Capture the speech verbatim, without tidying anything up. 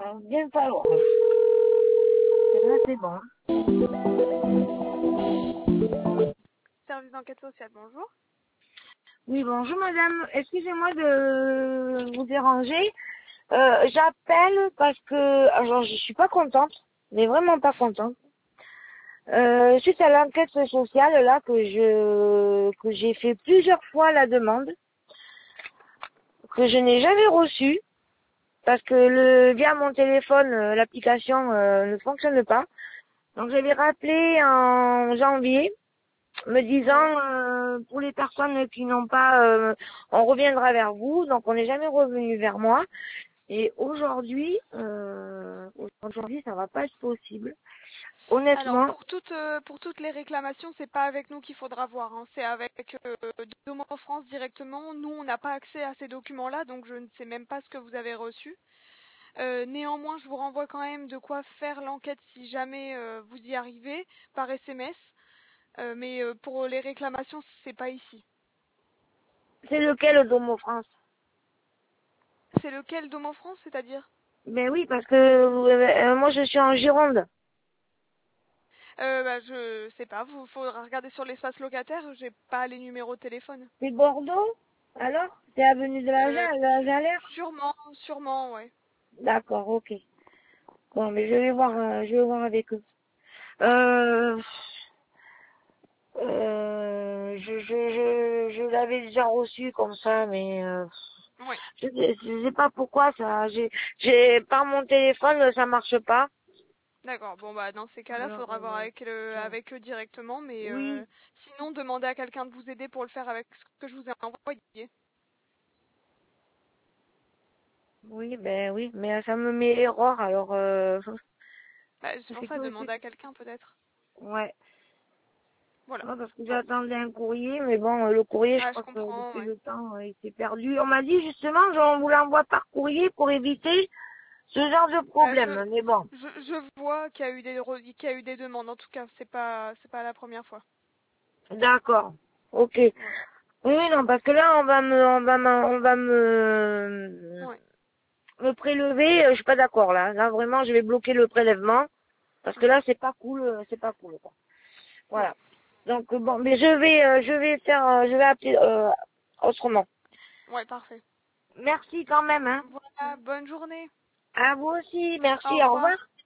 va bien falloir. Là, c'est bon. Service d'enquête sociale, bonjour. Oui, bonjour madame. Excusez-moi de vous déranger. Euh, j'appelle parce que, alors je suis pas contente, mais vraiment pas contente. Euh, suite à l'enquête sociale là que je que j'ai fait plusieurs fois la demande, que je n'ai jamais reçue parce que le via mon téléphone euh, l'application euh, ne fonctionne pas. Donc je l'ai rappelé en janvier, me disant euh, pour les personnes qui n'ont pas, euh, on reviendra vers vous. Donc on n'est jamais revenu vers moi. Et aujourd'hui, euh, aujourd'hui ça va pas être possible. Alors Honnêtement, pour toutes euh, pour toutes les réclamations, c'est pas avec nous qu'il faudra voir, hein. C'est avec euh, Domo France directement. Nous, on n'a pas accès à ces documents-là, donc je ne sais même pas ce que vous avez reçu. Euh, néanmoins, je vous renvoie quand même de quoi faire l'enquête si jamais euh, vous y arrivez par S M S. Euh, mais euh, pour les réclamations, c'est pas ici. c'est lequel Domo France? C'est lequel Domo France, c'est-à-dire? Ben oui, parce que euh, moi je suis en Gironde. Euh, bah, je sais pas, vous faudra regarder sur l'espace locataire, j'ai pas les numéros de téléphone. C'est Bordeaux? Alors? C'est avenue de la Euh, Ja- la Jalère? sûrement, sûrement, ouais. D'accord, ok. Bon, mais je vais voir, euh, je vais voir avec eux. Euh, euh, je, je, je, je l'avais déjà reçu comme ça, mais euh, Ouais, je, sais- je sais pas pourquoi ça. J'ai, j'ai par mon téléphone, ça marche pas. d'accord. Bon bah dans ces cas-là, Alors, faudra voir euh, avec le, bon. avec eux directement, mais euh, Oui, sinon demandez à quelqu'un de vous aider pour le faire avec ce que je vous ai envoyé. oui, ben oui, mais ça me met erreur, alors euh, Bah, c'est pour c'est ça, que c'est, demandez à quelqu'un peut-être. ouais. Voilà. Ouais, parce que Bon, j'attendais un courrier, mais bon, euh, le courrier, je ah, je crois que comprends, depuis ouais. le temps, euh, il s'est perdu. On m'a dit justement qu'on vous l'envoie par courrier pour éviter ce genre de Bah, je, problème. Mais bon, je, je vois qu'il y a eu des, re- qu'il y a eu des demandes. En tout cas, c'est pas, c'est pas la première fois. d'accord, ok. Oui, Voilà. oui, non, parce que là, on va me, on va me, on va me, Ouais. me prélever. euh, Je suis pas d'accord là. Là, vraiment, je vais bloquer le prélèvement parce que Mhm. là, c'est pas cool, euh, c'est pas cool, quoi. Ouais. Voilà. Donc euh, bon, mais je vais, euh, je vais faire, euh, je vais appeler euh, autrement. Ouais, parfait. Merci quand même, hein. Voilà. Bonne journée. À vous aussi, merci, Au au revoir. revoir.